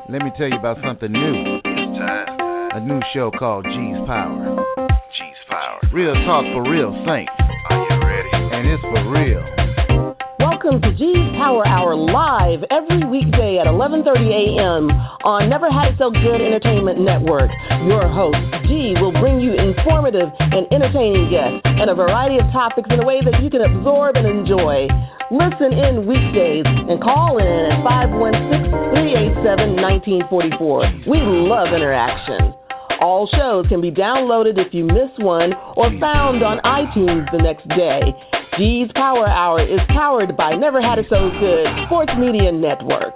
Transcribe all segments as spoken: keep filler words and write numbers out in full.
Let me tell you about something new. It's time. A new show called G's Power. G's Power. Real talk for real saints. Are you ready? And it's for real. Welcome to G's Power Hour live every weekday at eleven thirty a.m. on Never Had It So Good Entertainment Network. Your host, G, will bring you informative and entertaining guests and a variety of topics in a way that you can absorb and enjoy. Listen in weekdays and call in at five one six, three eight seven, one nine four four. We love interaction. All shows can be downloaded if you miss one or found on iTunes the next day. G's Power Hour is powered by Never Had It So Good Sports Media Network.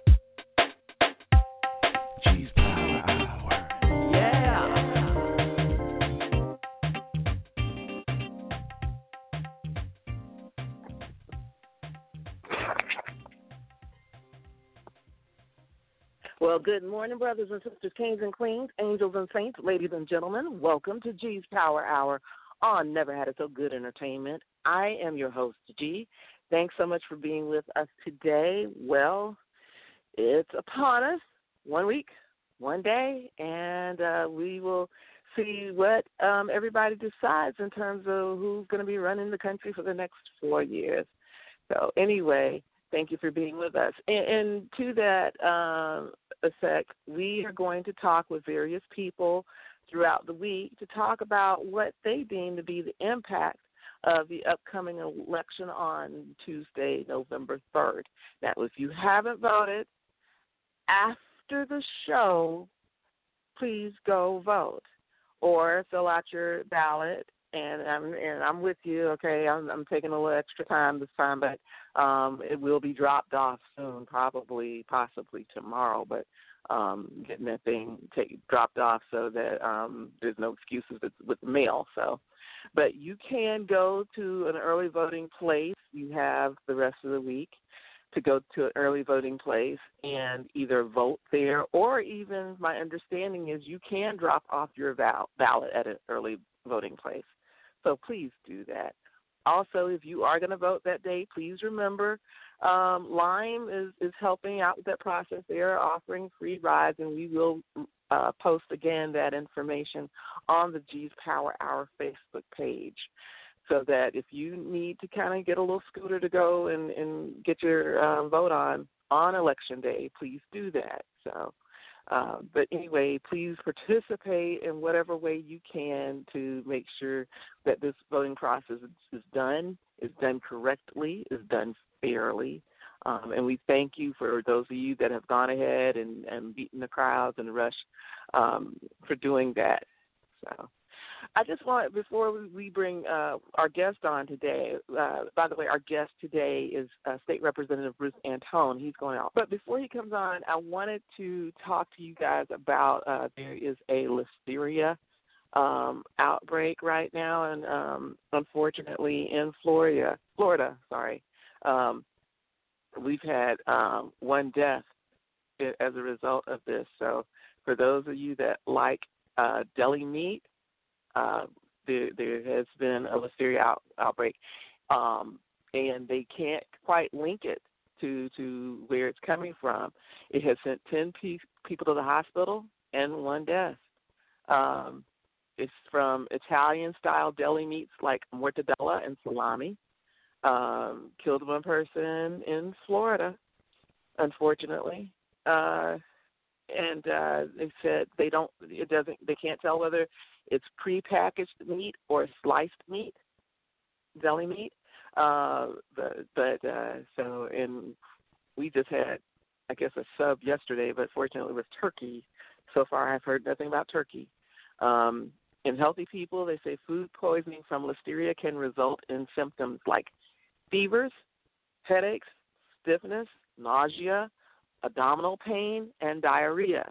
G's Power Hour. Yeah. Well, good morning, brothers and sisters, kings and queens, angels and saints, ladies and gentlemen. Welcome to G's Power Hour on Never Had It So Good Entertainment. I am your host, G. Thanks so much for being with us today. Well, it's upon us. One week, one day, and uh, we will see what um, everybody decides in terms of who's going to be running the country for the next four years. So anyway, thank you for being with us. And, and to that um, effect, we are going to talk with various people throughout the week to talk about what they deem to be the impact of the upcoming election on Tuesday, November third. Now, if you haven't voted, after the show, please go vote or fill out your ballot. And I'm and I'm with you. Okay, I'm, I'm taking a little extra time this time, but um, it will be dropped off soon, probably, possibly tomorrow. But um, getting that thing take, dropped off so that um, there's no excuses with, with the mail. So, but you can go to an early voting place. You have the rest of the week to go to an early voting place and either vote there, or even my understanding is you can drop off your val- ballot at an early voting place. So please do that. Also, if you are going to vote that day, please remember um, Lime is, is helping out with that process. They are offering free rides, and we will uh, post again that information on the G's Power Hour Facebook page, so that if you need to kind of get a little scooter to go and, and get your um, vote on on Election Day, please do that. So. Uh, but anyway, please participate in whatever way you can to make sure that this voting process is done, is done correctly, is done fairly. Um, and we thank you for those of you that have gone ahead and, and beaten the crowds and the rush um, for doing that. So I just want, before we bring uh, our guest on today, uh, by the way, our guest today is uh, State Representative Bruce Antone. He's going out. But before he comes on, I wanted to talk to you guys about uh, there is a listeria um, outbreak right now, and um, unfortunately in Florida, Florida, sorry, um, we've had um, one death as a result of this. So for those of you that like uh, deli meat, Uh, there, there has been a listeria out, outbreak, um, and they can't quite link it to, to where it's coming from. It has sent ten pe- people to the hospital and one death. Um, it's from Italian-style deli meats like mortadella and salami. Um, killed one person in Florida, unfortunately. Uh, and uh, they said they don't. It doesn't. They can't tell whether it's prepackaged meat or sliced meat, deli meat. Uh, but but uh, so, and we just had, I guess, a sub yesterday, but fortunately it was turkey. So far I've heard nothing about turkey. Um, in healthy people, they say food poisoning from listeria can result in symptoms like fevers, headaches, stiffness, nausea, abdominal pain, and diarrhea.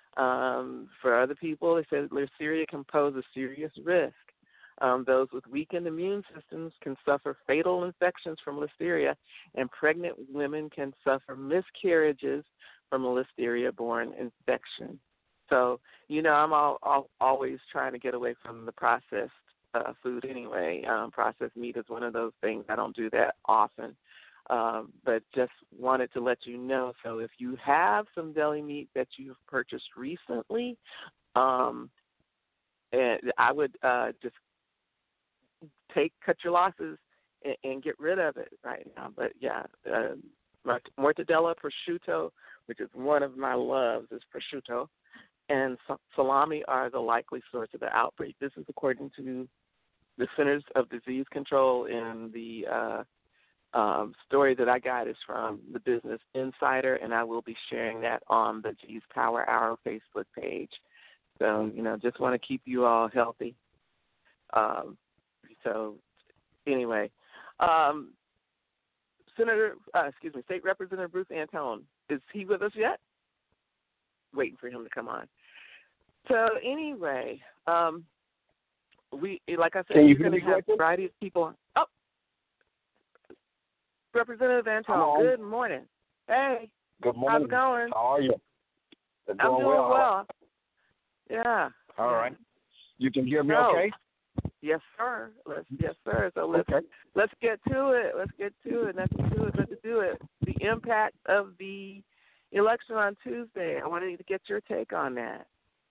Um, for other people, they said listeria can pose a serious risk. Um, those with weakened immune systems can suffer fatal infections from listeria, and pregnant women can suffer miscarriages from a listeria-borne infection. So, you know, I'm all, all, always trying to get away from the processed uh, food anyway. Um, processed meat is one of those things. I don't do that often. Um, but just wanted to let you know. So if you have some deli meat that you've purchased recently, um, and I would uh, just take cut your losses and, and get rid of it right now. But yeah, uh, mortadella, prosciutto, which is one of my loves, is prosciutto, and salami are the likely source of the outbreak. This is according to the Centers of Disease Control, and the uh, um, story that I got is from the Business Insider, and I will be sharing that on the G's Power Hour Facebook page. So, you know, just want to keep you all healthy. Um, so, anyway, um, Senator, uh, excuse me, State Representative Bruce Antone, is he with us yet? Waiting for him to come on. So, anyway, um, we, like I said, Can you we're going to have a variety of people on. Oh, Representative Antone, good morning. Hey. Good morning. How's it going? How are you? I'm doing well. well. Yeah. All right. You can hear me so, okay? Yes, sir. Let's yes, sir. So let's okay. let's get to it. Let's get to it. Let's do it. Let's do it. The impact of the election on Tuesday. I wanted to get your take on that.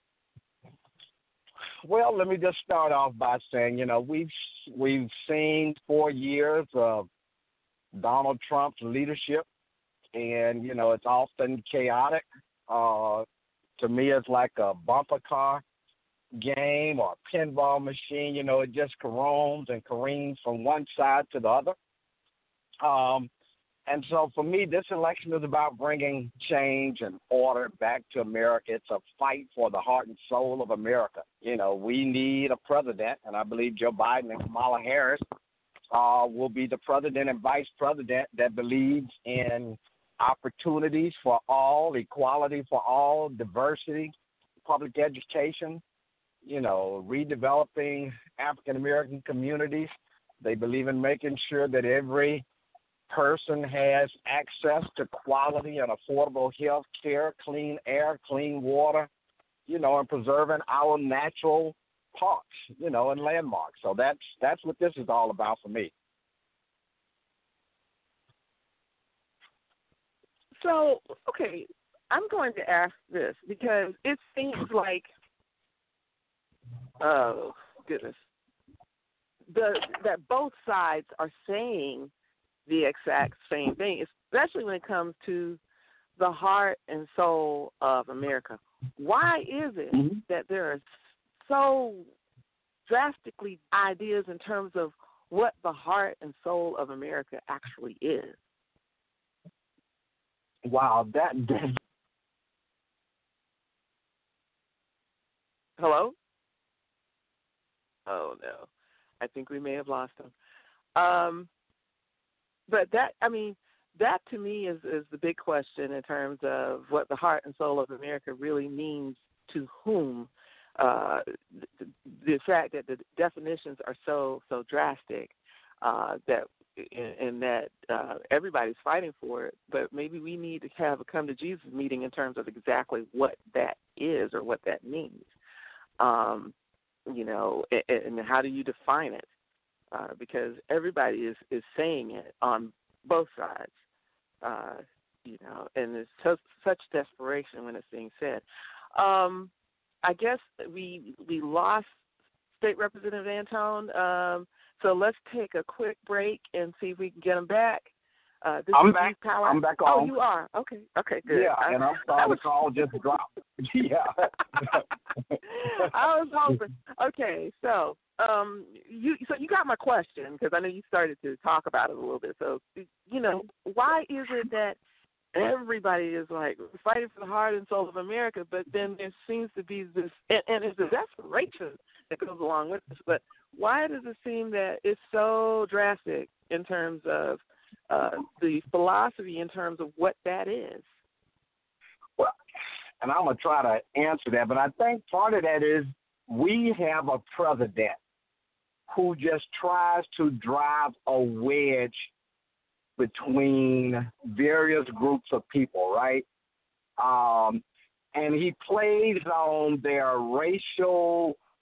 Well, let me just start off by saying, you know, we've we've seen four years of Donald Trump's leadership, and you know, it's often chaotic. Uh, to me, it's like a bumper car game or a pinball machine. You know, it just caroms and careens from one side to the other. Um, and so for me, this election is about bringing change and order back to America. It's a fight for the heart and soul of America. You know, we need a president, and I believe Joe Biden and Kamala Harris uh, will be the president and vice president that believes in opportunities for all, equality for all, diversity, public education, you know, redeveloping African-American communities. They believe in making sure that every person has access to quality and affordable health care, clean air, clean water, you know, and preserving our natural parks, you know, and landmarks. So that's that's what this is all about for me. So, okay, I'm going to ask this because it seems like, oh, goodness, the that both sides are saying the exact same thing, especially when it comes to the heart and soul of America. Why is it mm-hmm. that there are so drastically ideas in terms of what the heart and soul of America actually is? Wow, that, that Hello? Oh, no. I think we may have lost him. Um, but that, I mean, that to me is, is the big question in terms of what the heart and soul of America really means to whom. Uh, the, the fact that the definitions are so, so drastic uh, that and that uh, everybody's fighting for it, but maybe we need to have a come to Jesus meeting in terms of exactly what that is or what that means. Um, you know, and, and how do you define it? Uh, because everybody is, is saying it on both sides, uh, you know, and there's t- such desperation when it's being said. Um, I guess we we lost State Representative Antone, um, so let's take a quick break and see if we can get him back. Uh, this I'm is back. Power. I'm back on. on. Oh, you are? Okay. Okay, good. Yeah, I, and I'm sorry was, the call just dropped. Yeah. I was hoping. Okay, so um, you so you got my question because I know you started to talk about it a little bit. So, you know, why is it that everybody is like fighting for the heart and soul of America, but then there seems to be this, and, and it's a desperation that goes along with this, but why does it seem that it's so drastic in terms of uh, the philosophy in terms of what that is? Well, and I'm going to try to answer that, but I think part of that is we have a president who just tries to drive a wedge between various groups of people, right? Um, and he plays on their racial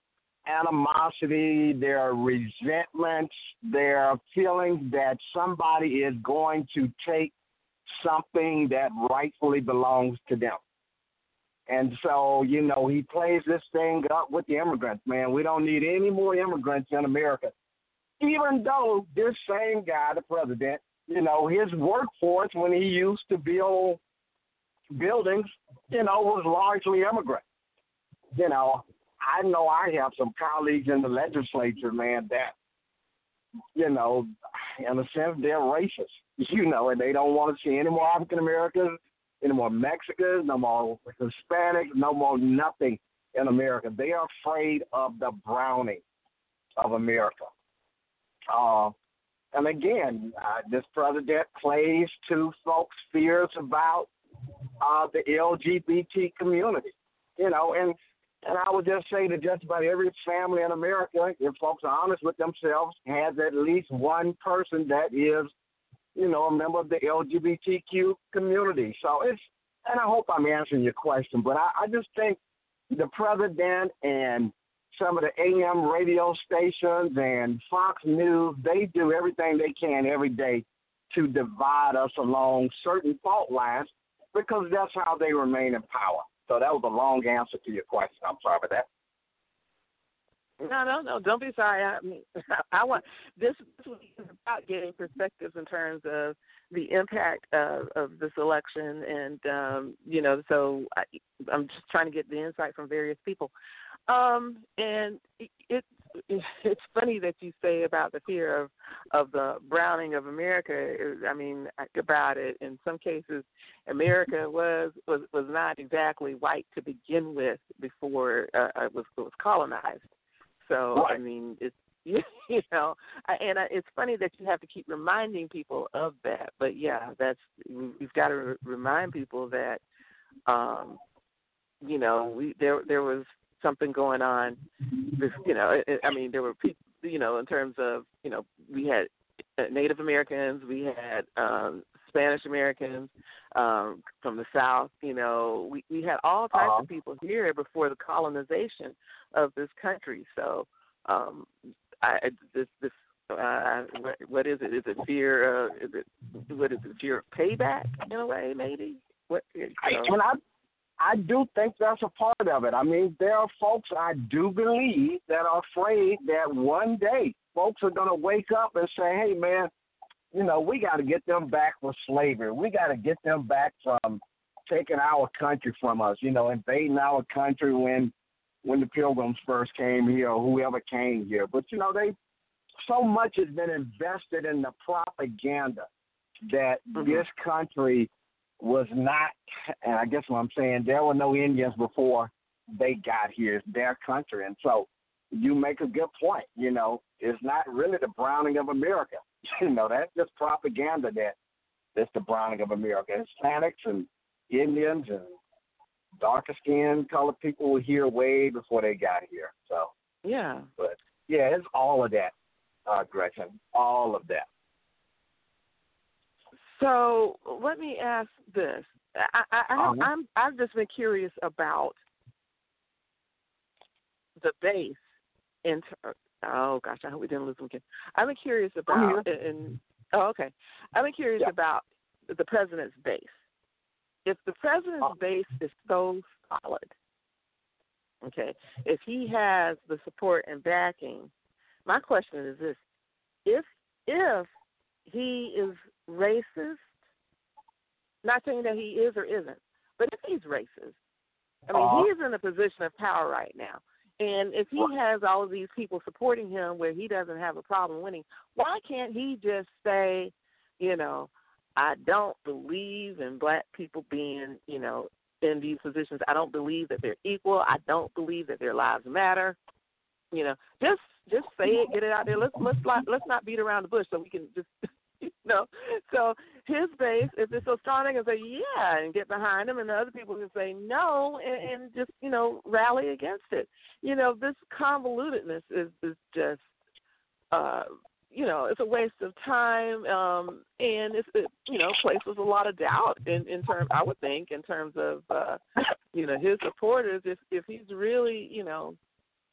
animosity, there are resentments, there are feelings that somebody is going to take something that rightfully belongs to them. And so, you know, he plays this thing up with the immigrants, man. We don't need any more immigrants in America. Even though this same guy, the president, you know, his workforce when he used to build buildings, you know, was largely immigrant. You know, I know I have some colleagues in the legislature, man, that, you know, in a sense, they're racist, you know, and they don't want to see any more African Americans, any more Mexicans, no more Hispanics, no more nothing in America. They are afraid of the browning of America. Uh, and again, uh, this president plays to folks' fears about uh, the L G B T community, you know, and And I would just say that just about every family in America, if folks are honest with themselves, has at least one person that is, you know, a member of the L G B T Q community. So it's, and I hope I'm answering your question, but I, I just think the president and some of the A M radio stations and Fox News, they do everything they can every day to divide us along certain fault lines because that's how they remain in power. So that was a long answer to your question. I'm sorry about that. No, no, no. Don't be sorry. I mean, I want this, this was about getting perspectives in terms of the impact of, of this election, and um, you know, so I, I'm just trying to get the insight from various people. Um, and it, it it's funny that you say about the fear of of the browning of America. I mean, about it. In some cases, America was was, was not exactly white to begin with before uh, it was it was colonized. So, right. I mean, it's, you, you know, and it's funny that you have to keep reminding people of that. But, yeah, that's we've got to re- remind people that, um, you know, we there there was something going on. With, you know, I mean, there were people, you know, in terms of, you know, we had Native Americans, we had um, Spanish Americans um, from the South. You know, we, we had all types uh-huh. of people here before the colonization of this country. So, um, I this this uh, what, what is it? Is it fear? Uh, is it what is it? Fear of payback in a way, maybe? What? You know? I, and I I do think that's a part of it. I mean, there are folks I do believe that are afraid that one day folks are going to wake up and say, hey, man, you know, we got to get them back from slavery. We got to get them back from taking our country from us, you know, invading our country when when the Pilgrims first came here or whoever came here. But, you know, they so much has been invested in the propaganda that mm-hmm. this country was not, and I guess what I'm saying, there were no Indians before they got here. It's their country. And so you make a good point, you know, it's not really the browning of America. You know, that's just propaganda that that's the browning of America. Hispanics and Indians and darker skinned colored people were here way before they got here. So yeah. But yeah, it's all of that, uh, Gretchen. All of that. So let me ask this. I, I, I have, uh-huh. I'm, I've just been curious about the base. In ter- oh gosh, I hope we didn't lose them again. I've been curious about. And oh, okay. I've been curious yeah. about the president's base. If the president's uh-huh. base is so solid, okay, if he has the support and backing, my question is this: if if he is racist, not saying that he is or isn't, but if he's racist, I mean, uh-huh. he is in a position of power right now. And if he has all of these people supporting him where he doesn't have a problem winning, why can't he just say, you know, I don't believe in black people being, you know, in these positions. I don't believe that they're equal. I don't believe that their lives matter. You know, just just say it, get it out there. Let's let's let's not beat around the bush so we can just, you know. So his base, if it's so strong, they can say yeah and get behind him, and the other people can say no and, and just, you know, rally against it. You know, this convolutedness is is just, uh, you know, it's a waste of time, um, and it's, it, you know, places a lot of doubt in, in terms, I would think, in terms of, uh, you know, his supporters. If if he's really, you know,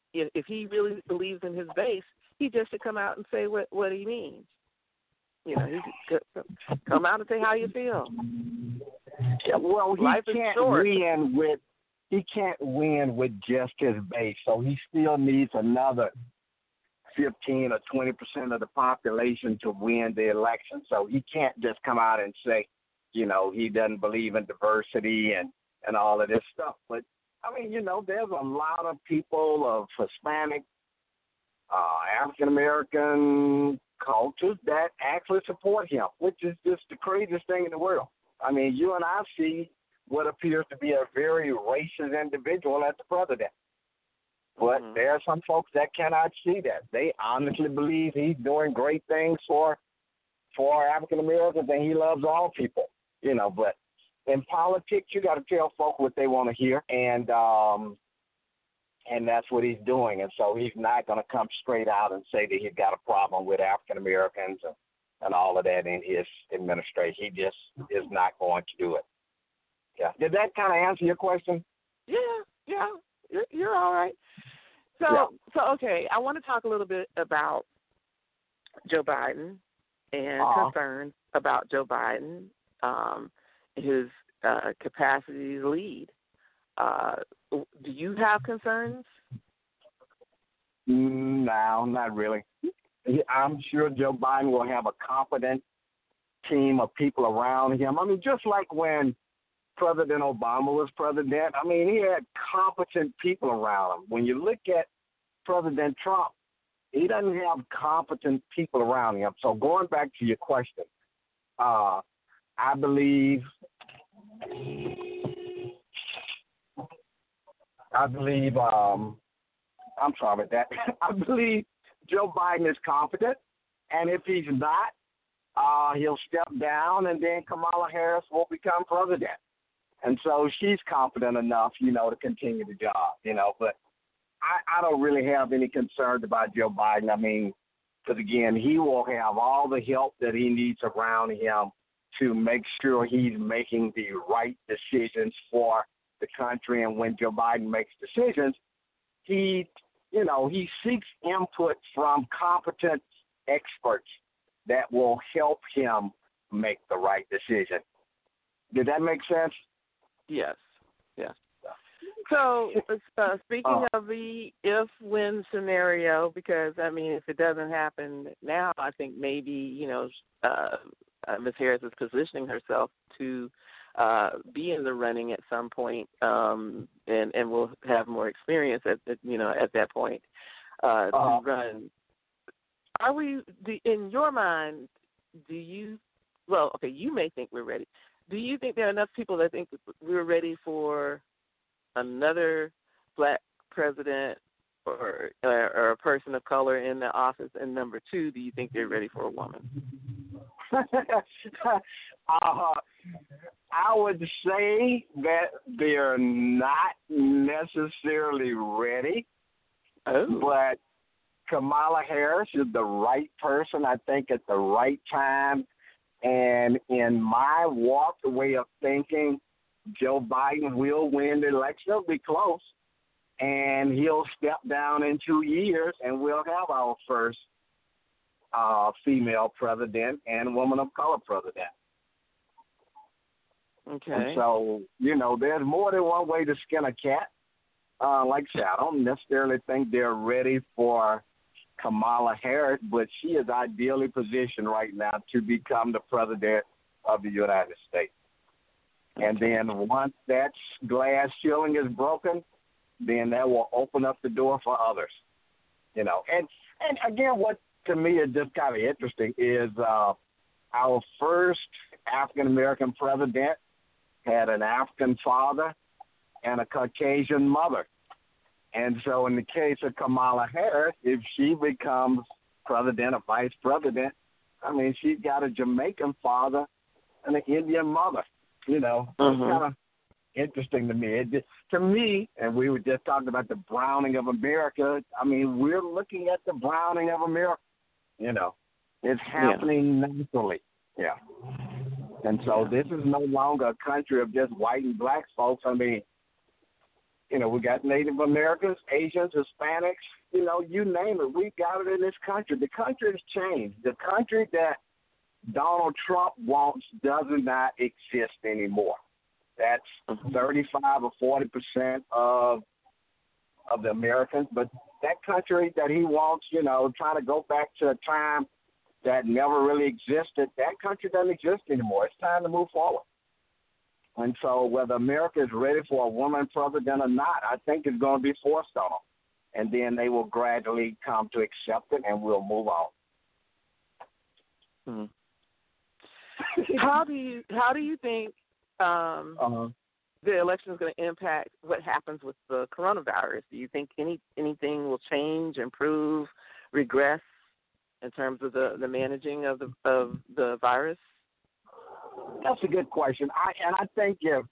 if, if he really believes in his base, he just should come out and say what, what he means. You know, he should come out and say how you feel. Yeah, well, he Life is can't short. win with he can't win with just his base, so he still needs another fifteen or twenty percent of the population to win the election. So he can't just come out and say, you know, he doesn't believe in diversity and, and all of this stuff. But, I mean, you know, there's a lot of people of Hispanic, uh, African-American cultures that actually support him, which is just the craziest thing in the world. I mean, you and I see what appears to be a very racist individual as the president. But mm-hmm. there are some folks that cannot see that. They honestly believe he's doing great things for for African Americans, and he loves all people, you know. But in politics, you got to tell folk what they want to hear, and um, and that's what he's doing. And so he's not going to come straight out and say that he's got a problem with African Americans and, and all of that in his administration. He just is not going to do it. Yeah. Did that kind of answer your question? Yeah, yeah, you're, you're all right. So, Yeah. so okay, I want to talk a little bit about Joe Biden and Uh-huh. concerns about Joe Biden, um, his uh, capacity to lead. Uh, do you have concerns? No, not really. I'm sure Joe Biden will have a competent team of people around him. I mean, just like when President Obama was president, I mean, he had competent people around him. When you look at President Trump, he doesn't have competent people around him. So going back to your question, uh, I believe I believe, um, I'm sorry about that. I believe Joe Biden is competent, and if he's not, uh, he'll step down, and then Kamala Harris will become president. And so she's competent enough, you know, to continue the job, you know. But I, I don't really have any concerns about Joe Biden. I mean, because, again, he will have all the help that he needs around him to make sure he's making the right decisions for the country. And when Joe Biden makes decisions, he, you know, he seeks input from competent experts that will help him make the right decision. Did that make sense? Yes, yes. So, uh, speaking uh, of the if-when scenario, because, I mean, if it doesn't happen now, I think maybe, you know, uh, uh, Miz Harris is positioning herself to uh, be in the running at some point, um, and, and will have more experience at, at you know, at that point uh, uh, to run. Are we, do, in your mind, do you, well, okay, you may think we're ready. Do you think there are enough people that think we're ready for another black president or, or or a person of color in the office? And number two, do you think they're ready for a woman? uh, I would say that they're not necessarily ready, Oh. but Kamala Harris is the right person, I think, at the right time. And in my walked way of thinking, Joe Biden will win the election. It'll be close. And he'll step down in two years, and we'll have our first uh, female president and woman of color president. Okay. And so, you know, there's more than one way to skin a cat. Uh, like I said, I don't necessarily think they're ready for Kamala Harris, but she is ideally positioned right now to become the president of the United States. Okay. And then once that glass ceiling is broken, then that will open up the door for others. You know, and and again, what to me is just kind of interesting is uh, our first African American president had an African father and a Caucasian mother. And so in the case of Kamala Harris, if she becomes president or vice president, I mean, she's got a Jamaican father and an Indian mother. You know, mm-hmm. It's kind of interesting to me. It just, to me, and we were just talking about the browning of America, I mean, we're looking at the browning of America. You know, it's happening yeah. naturally. Yeah. And so yeah. this is no longer a country of just white and black folks. I mean, You know, we got Native Americans, Asians, Hispanics, you know, you name it. We got it in this country. The country has changed. The country that Donald Trump wants does not exist anymore. That's thirty-five or forty percent of of the Americans. But that country that he wants, you know, trying to go back to a time that never really existed, that country doesn't exist anymore. It's time to move forward. And so whether America is ready for a woman president or not, I think it's going to be forced on them. And then they will gradually come to accept it, and we'll move on. Mm-hmm. How do you how do you think um, uh-huh. the election is going to impact what happens with the coronavirus? Do you think any anything will change, improve, regress in terms of the, the managing of the of the virus? That's a good question. I and I think if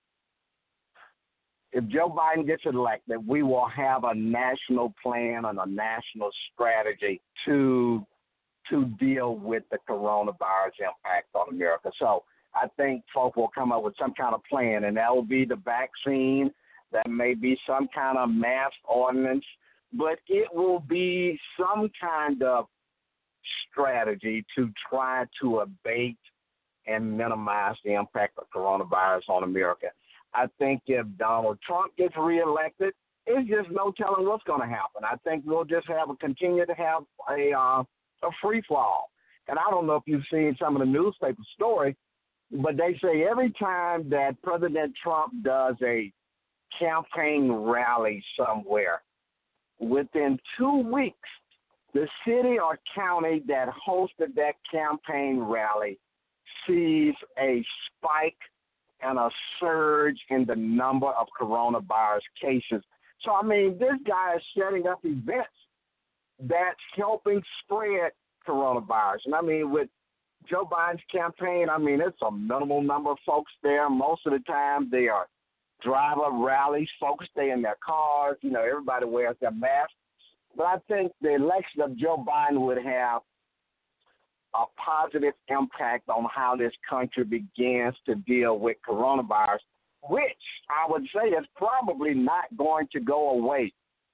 if Joe Biden gets elected, we will have a national plan and a national strategy to to deal with the coronavirus impact on America. So I think folk will come up with some kind of plan, and that will be the vaccine. That may be some kind of mask ordinance, but it will be some kind of strategy to try to abate and minimize the impact of coronavirus on America. I think if Donald Trump gets reelected, it's just no telling what's going to happen. I think we'll just have a continue to have a uh, a free fall. And I don't know if you've seen some of the newspaper story, but they say every time that President Trump does a campaign rally somewhere, within two weeks, the city or county that hosted that campaign rally sees a spike and a surge in the number of coronavirus cases. So, I mean, this guy is setting up events that's helping spread coronavirus. And, I mean, with Joe Biden's campaign, I mean, it's a minimal number of folks there. Most of the time they are drive-up rallies. Folks stay in their cars. You know, everybody wears their mask. But I think the election of Joe Biden would have a positive impact on how this country begins to deal with coronavirus, which I would say is probably not going to go away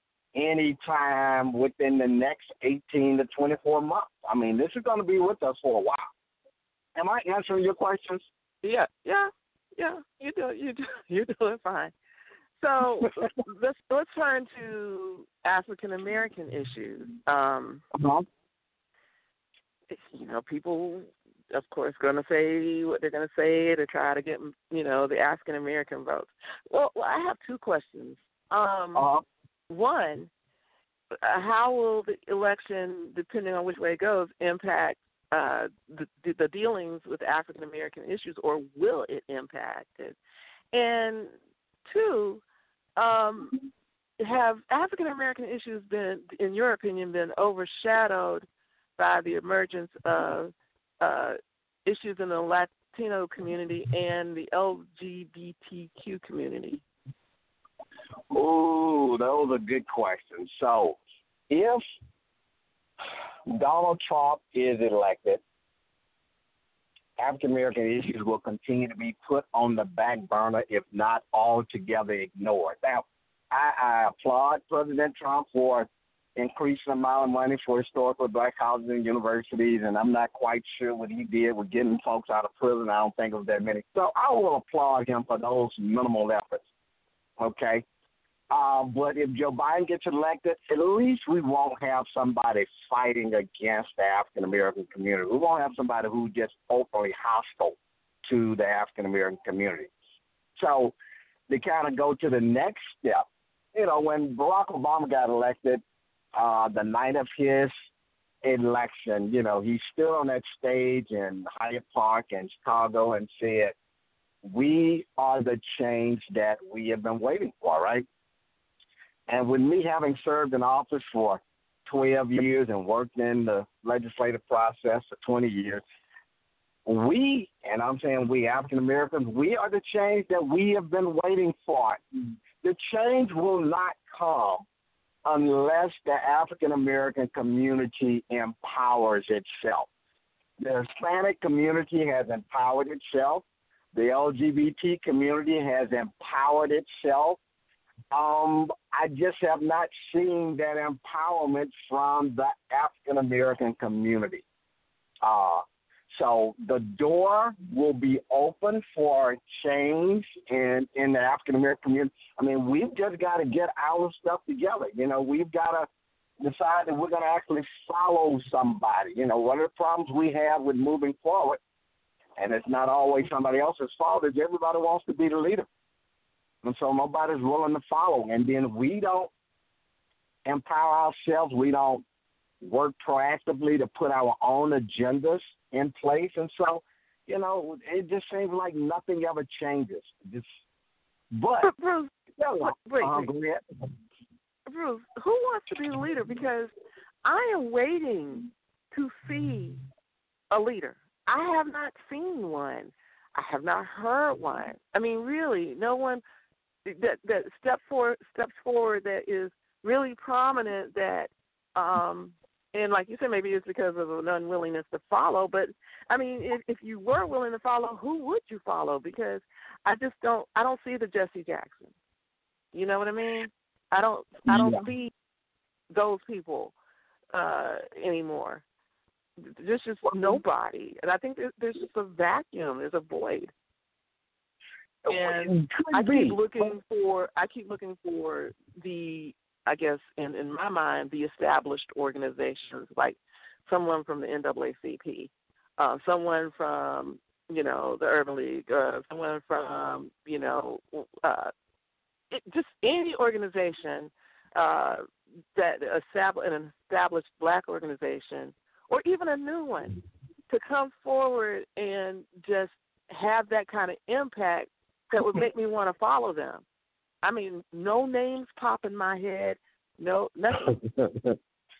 anytime within the next eighteen to twenty-four months. I mean, this is going to be with us for a while. Am I answering your questions? Yeah, yeah, yeah. You do, you do, you're doing fine. So let's let's turn to African American issues. Um, uh-huh. You know, people, of course, going to say what they're going to say to try to get, you know, the African American votes. Well, well, I have two questions. Um, uh-huh. One, uh, how will the election, depending on which way it goes, impact uh, the, the dealings with African American issues, or will it impact it? And two, um, have African American issues been, in your opinion, been overshadowed by the emergence of uh, issues in the Latino community and the L G B T Q community? Ooh, those are good questions. So if Donald Trump is elected, African-American issues will continue to be put on the back burner, if not altogether ignored. Now, I, I applaud President Trump for increasing the amount of money for historical black colleges and universities, and I'm not quite sure what he did with getting folks out of prison. I don't think it was that many. So I will applaud him for those minimal efforts, okay? Uh, but if Joe Biden gets elected, at least we won't have somebody fighting against the African-American community. We won't have somebody who just openly hostile to the African-American community. So to kind of go to the next step, you know, when Barack Obama got elected, uh, the night of his election, you know, he stood on that stage in Hyde Park in Chicago and said, "We are the change that we have been waiting for," right? And with me having served in office for twelve years and worked in the legislative process for twenty years, we, and I'm saying we African Americans, we are the change that we have been waiting for. The change will not come unless the African American community empowers itself. The Hispanic community has empowered itself. The L G B T community has empowered itself. Um, I just have not seen that empowerment from the African American community. Uh, so the door will be open for change in, in the African American community. I mean, we've just got to get our stuff together. You know, we've got to decide that we're going to actually follow somebody. You know, one of the problems we have with moving forward, and it's not always somebody else's fault, is everybody wants to be the leader. And so nobody's willing to follow. And then we don't empower ourselves. We don't work proactively to put our own agendas in place. And so, you know, it just seems like nothing ever changes. Just, but, but Bruce, you know, wait, uh, wait. go ahead. Bruce, who wants to be the leader? Because I am waiting to see a leader. I have not seen one. I have not heard one. I mean, really, no one that that step forward, steps forward that is really prominent. That, um, and like you said, maybe it's because of an unwillingness to follow. But I mean, if, if you were willing to follow, who would you follow? Because I just don't. I don't see the Jesse Jackson. You know what I mean? I don't. I don't Yeah. see those people uh, anymore. There's just nobody, and I think there's, there's just a vacuum. There's a void. And I keep looking for. I keep looking for the. I guess in in my mind, the established organizations, like someone from the N double A C P, uh, someone from you know the Urban League, uh, someone from you know uh, it, just any organization uh, that establish an established black organization, or even a new one, to come forward and just have that kind of impact that would make me want to follow them. I mean, no names pop in my head, no nothing. That's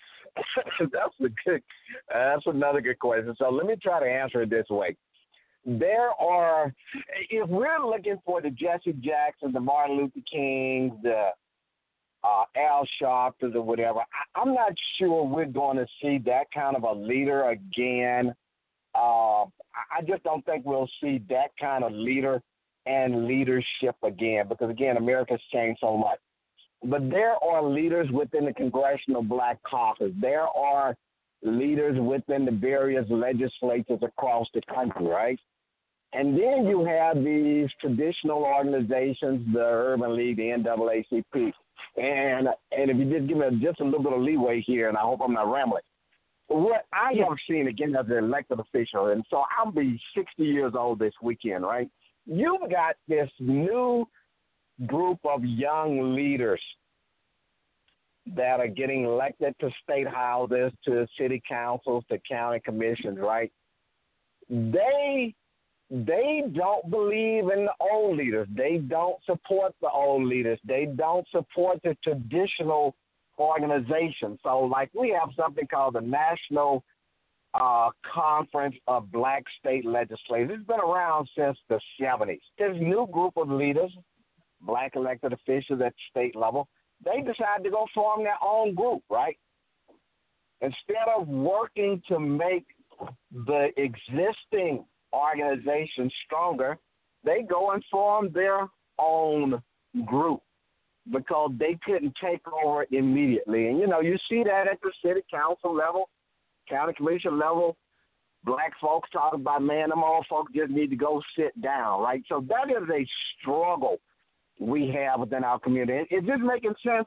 a good. Uh, that's another good question. So let me try to answer it this way. There are, if we're looking for the Jesse Jackson, the Martin Luther Kings, the uh, Al Sharptons or whatever, I, I'm not sure we're going to see that kind of a leader again. Uh, I just don't think we'll see that kind of leader and leadership again because, again, America's changed so much. But there are leaders within the Congressional Black Caucus. There are leaders within the various legislatures across the country, right? And then you have these traditional organizations, the Urban League, the N double A C P. And and if you just give me just a little bit of leeway here, and I hope I'm not rambling, what I have seen, again, as an elected official, and so I'll be sixty years old this weekend, right? You've got this new group of young leaders that are getting elected to state houses, to city councils, to county commissions, right? They they don't believe in the old leaders. They don't support the old leaders. They don't support the traditional organizations. So, like, we have something called the National uh, Conference of Black State Legislators. It's been around since the seventies. This new group of leaders, black elected officials at the state level, they decided to go form their own group, right? Instead of working to make the existing organization stronger, they go and form their own group because they couldn't take over immediately. And, you know, you see that at the city council level, county commission level. Black folks talk about, man, them old folks just need to go sit down, right? So that is a struggle we have within our community. Is this making sense?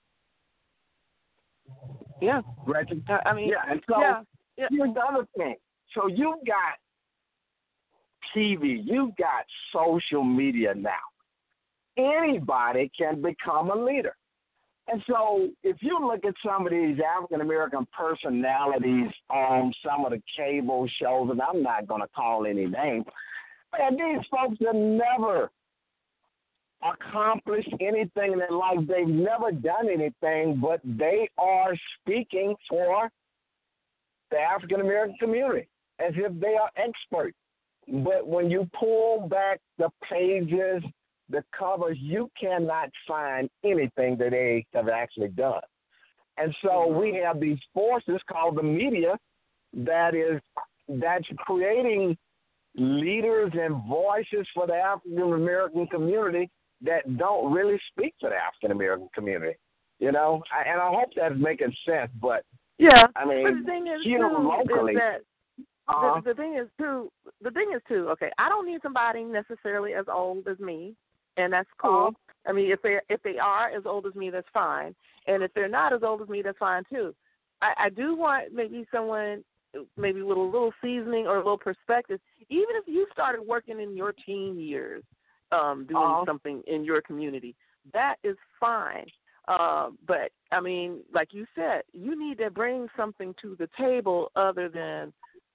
Yeah. Gretchen? I mean, yeah. And so yeah, yeah. here's the other thing. So you've got T V, you've got social media now. Anybody can become a leader. And so if you look at some of these African-American personalities on some of the cable shows, and I'm not going to call any names, man, these folks have never accomplished anything in their life. They've never done anything, but they are speaking for the African-American community as if they are experts. But when you pull back the pages, the covers, you cannot find anything that they have actually done. And so we have these forces called the media that is that's creating leaders and voices for the African American community that don't really speak to the African American community. You know, I, and I hope that's making sense. But yeah, I mean, but the thing is here too, locally, is that uh-huh. the, the thing is too. The thing is too. Okay, I don't need somebody necessarily as old as me, and that's cool. Uh-huh. I mean, if they if they are as old as me, that's fine. And if they're not as old as me, that's fine too. I, I do want maybe someone, maybe with a little seasoning or a little perspective. Even if you started working in your teen years, um, doing uh-huh. something in your community, that is fine. Uh, but, I mean, like you said, you need to bring something to the table other than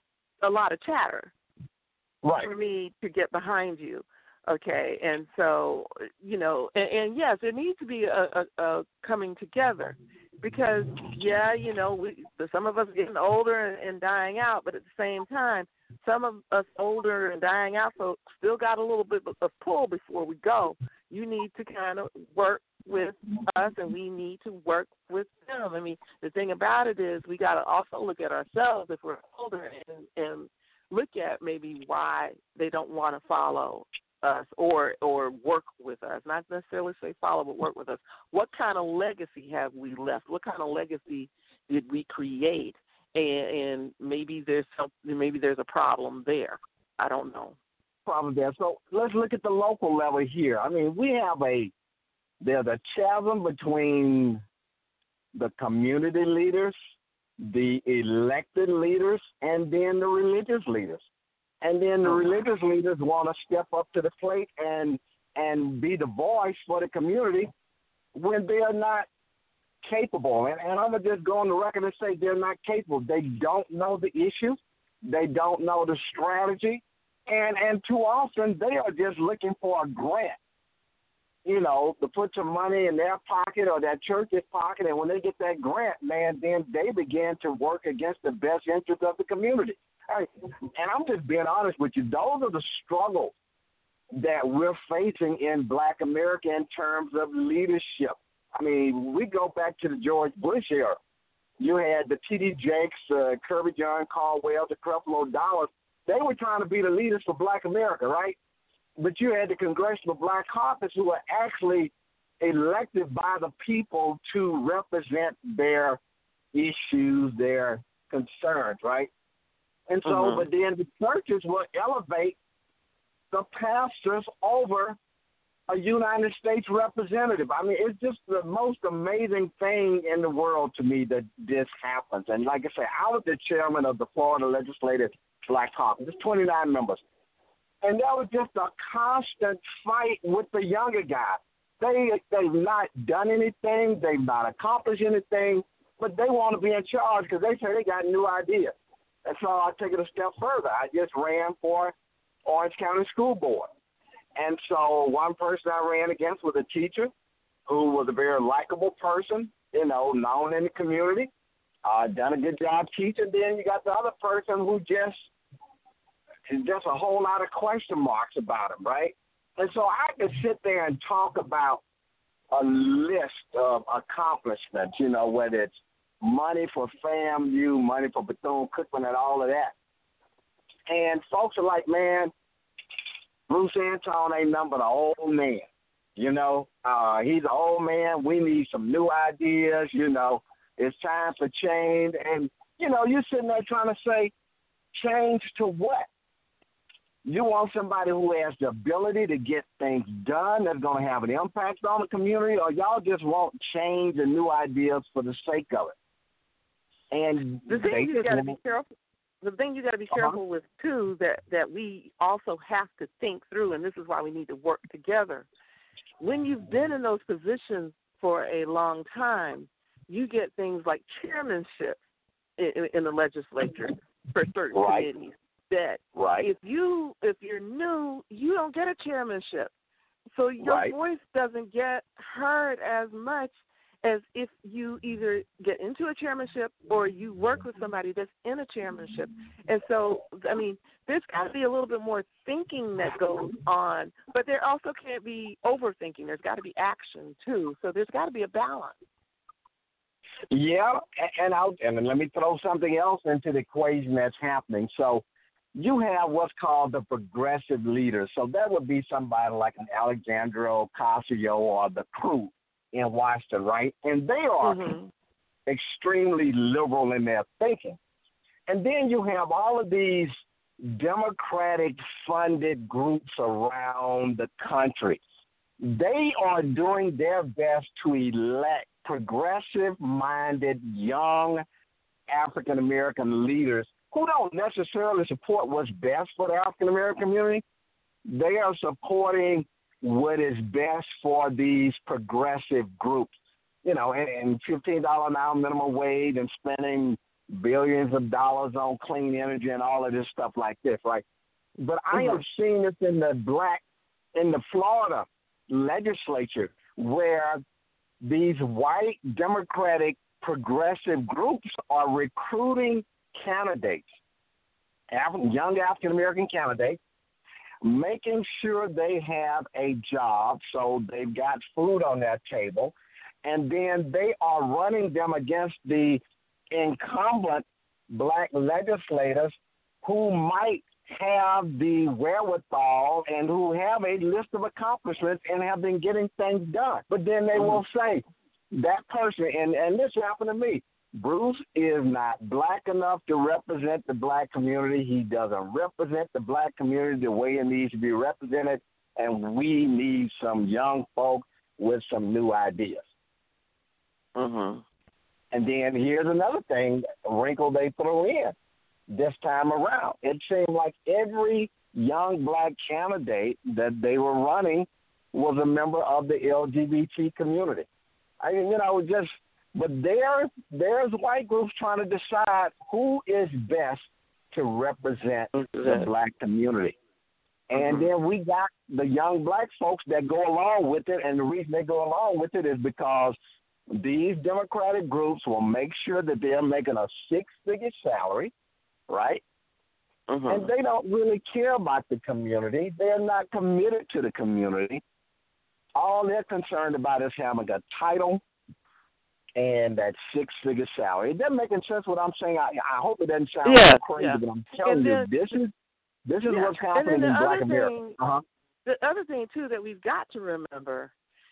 a lot of chatter right. for me to get behind you. Okay, and so, you know, and, and yes, there needs to be a, a, a coming together because, yeah, you know, we, some of us are getting older and, and dying out, but at the same time, some of us older and dying out folks still got a little bit of pull before we go. You need to kind of work with us, and we need to work with them. I mean, the thing about it is we got to also look at ourselves if we're older and, and look at maybe why they don't want to follow us or or work with us, not necessarily say follow, but work with us. What kind of legacy have we left? What kind of legacy did we create? And, and maybe there's some, maybe there's a problem there. I don't know. Problem there. So let's look at the local level here. I mean, we have a there's a chasm between the community leaders, the elected leaders, and then the religious leaders. And then the religious leaders want to step up to the plate and and be the voice for the community when they are not capable. And, and I'm going to just go on the record and say they're not capable. They don't know the issue. They don't know the strategy. And, and too often they are just looking for a grant, you know, to put some money in their pocket or their church's pocket. And when they get that grant, man, then they begin to work against the best interest of the community. Hey, and I'm just being honest with you. Those are the struggles that we're facing in Black America in terms of leadership. I mean, we go back to the George Bush era. You had the T D Jakes, uh, Kirby John Caldwell, the Creflo Dollars. They were trying to be the leaders for Black America, right? But you had the Congressional Black Caucus who were actually elected by the people to represent their issues, their concerns, right? And so, mm-hmm. but then the churches will elevate the pastors over a United States representative. I mean, it's just the most amazing thing in the world to me that this happens. And like I say, I was the chairman of the Florida Legislative Black Caucus. There's twenty-nine members. And that was just a constant fight with the younger guys. They, they've not done anything. They've not accomplished anything. But they want to be in charge because they say they got new ideas. And so I take it a step further. I just ran for Orange County School Board. And so one person I ran against was a teacher who was a very likable person, you know, known in the community, uh, done a good job teaching. Then you got the other person who just just a whole lot of question marks about him, right? And so I could sit there and talk about a list of accomplishments, you know, whether it's money for FAMU, money for Bethune-Cookman, and all of that. And folks are like, man, Bruce Anton ain't nothing but an old man. You know, uh, he's an old man. We need some new ideas. You know, it's time for change. And, you know, you're sitting there trying to say, change to what? You want somebody who has the ability to get things done that's going to have an impact on the community, or y'all just want change and new ideas for the sake of it? And the thing you got to be careful. The thing you got to be uh-huh. careful with too that that we also have to think through, and this is why we need to work together. When you've been in those positions for a long time, you get things like chairmanship in, in the legislature for certain right. committees. That right. if you if you're new, you don't get a chairmanship, so your right. voice doesn't get heard as much as if you either get into a chairmanship or you work with somebody that's in a chairmanship. And so, I mean, there's got to be a little bit more thinking that goes on, but there also can't be overthinking. There's got to be action, too. So there's got to be a balance. Yeah, and I'll, and let me throw something else into the equation that's happening. So you have what's called the progressive leaders. So that would be somebody like an Alexandria Ocasio or the crew in Washington, right? And they are Mm-hmm. extremely liberal in their thinking. And then you have all of these Democratic-funded groups around the country. They are doing their best to elect progressive-minded young African-American leaders who don't necessarily support what's best for the African-American community. They are supporting what is best for these progressive groups. You know, and, and fifteen dollars an hour minimum wage and spending billions of dollars on clean energy and all of this stuff like this, right? But I Mm-hmm. have seen this in the black, in the Florida legislature, where these white Democratic progressive groups are recruiting candidates, young African-American candidates, making sure they have a job so they've got food on their table, and then they are running them against the incumbent black legislators who might have the wherewithal and who have a list of accomplishments and have been getting things done. But then they will say, that person, and, and this happened to me, Bruce is not black enough to represent the black community. He doesn't represent the black community the way it needs to be represented, and we need some young folk with some new ideas. Mm-hmm. And then here's another thing, wrinkle they threw in this time around. It seemed like every young black candidate that they were running was a member of the L G B T community. I mean, you know, just, but there, there's white groups trying to decide who is best to represent the black community. And Mm-hmm. then we got the young black folks that go along with it, and the reason they go along with it is because these Democratic groups will make sure that they're making a six-figure salary, right? Mm-hmm. And they don't really care about the community. They're not committed to the community. All they're concerned about is having a title and that six-figure salary. It doesn't make any sense what I'm saying. I, I hope it doesn't sound Yeah, crazy, yeah. but I'm telling And you, then- this is this is Yeah. what's happening And then in the Black other America. thing- Uh-huh. The other thing, too, that we've got to remember,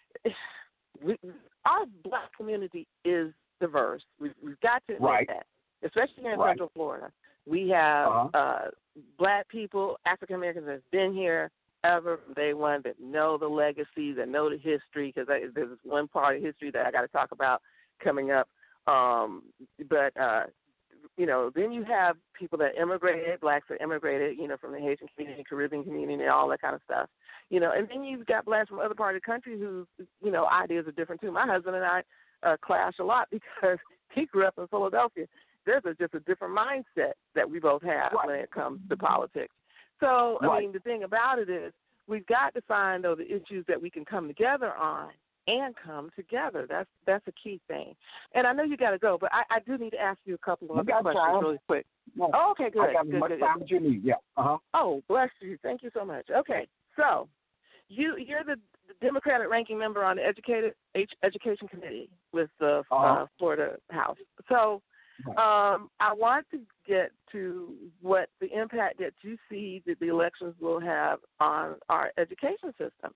we, our black community is diverse. We've, we've got to admit Right. that, especially here in Right. Central Florida. We have Uh-huh. uh, black people, African Americans that have been here ever from day one, that know the legacy, that know the history, because there's one part of history that I got to talk about coming up. Um, but, uh, you know, then you have people that immigrated, blacks that immigrated, you know, from the Haitian community, Caribbean community, and all that kind of stuff. You know, and then you've got blacks from other parts of the country whose, you know, ideas are different too. My husband and I uh, clash a lot because he grew up in Philadelphia. There's a, just a different mindset that we both have Right. when it comes to politics. So, I Right. mean, the thing about it is we've got to find, though, the issues that we can come together on and come together. That's that's a key thing. And I know you got to go, but I, I do need to ask you a couple of You other got questions time. really quick. No, Oh, okay, good. I got as good, much good, time good. as you need. Yeah. Uh-huh. Oh, bless you. Thank you so much. Okay, so you, you're the Democratic ranking member on the Educated H, Education Committee with the uh, Uh-huh. Florida House. So um, I want to get to what the impact that you see that the elections will have on our education system.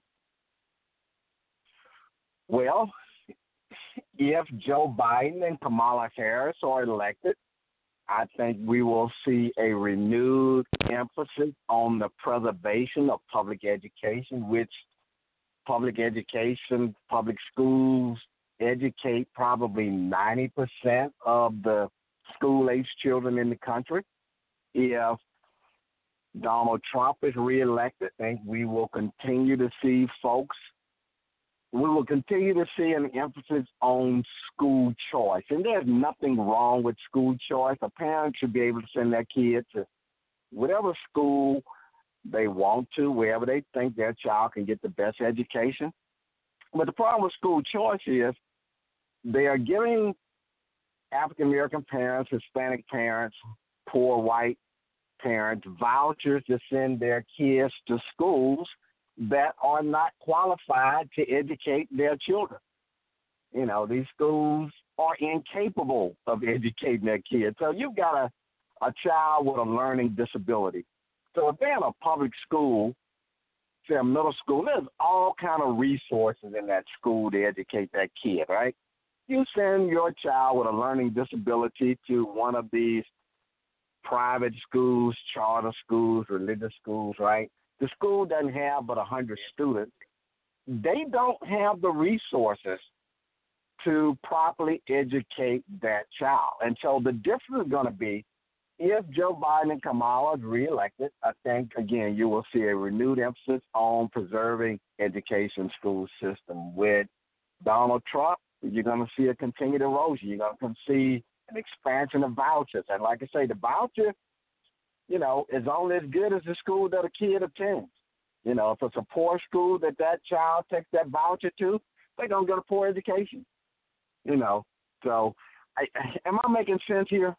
Well, if Joe Biden and Kamala Harris are elected, I think we will see a renewed emphasis on the preservation of public education, which public education, public schools educate probably ninety percent of the school-age children in the country. If Donald Trump is reelected, I think we will continue to see folks we will continue to see an emphasis on school choice. And there's nothing wrong with school choice. A parent should be able to send their kids to whatever school they want to, wherever they think their child can get the best education. But the problem with school choice is they are giving African-American parents, Hispanic parents, poor white parents vouchers to send their kids to schools that are not qualified to educate their children. You know, these schools are incapable of educating their kids. So you've got a, a child with a learning disability, So if they're in a public school, say a middle school, there's all kind of resources in that school to educate that kid, right? You send your child with a learning disability to one of these private schools, charter schools, religious schools, right? The school doesn't have but one hundred students. They don't have the resources to properly educate that child. And so the difference is going to be if Joe Biden and Kamala is reelected, I think, again, you will see a renewed emphasis on preserving education school system. With Donald Trump, you're going to see a continued erosion. You're going to see an expansion of vouchers. And like I say, the voucher, you know, is only as good as the school that a kid attends. You know, if it's a poor school that that child takes that voucher to, they're going to get a poor education. You know, so I, am I making sense here?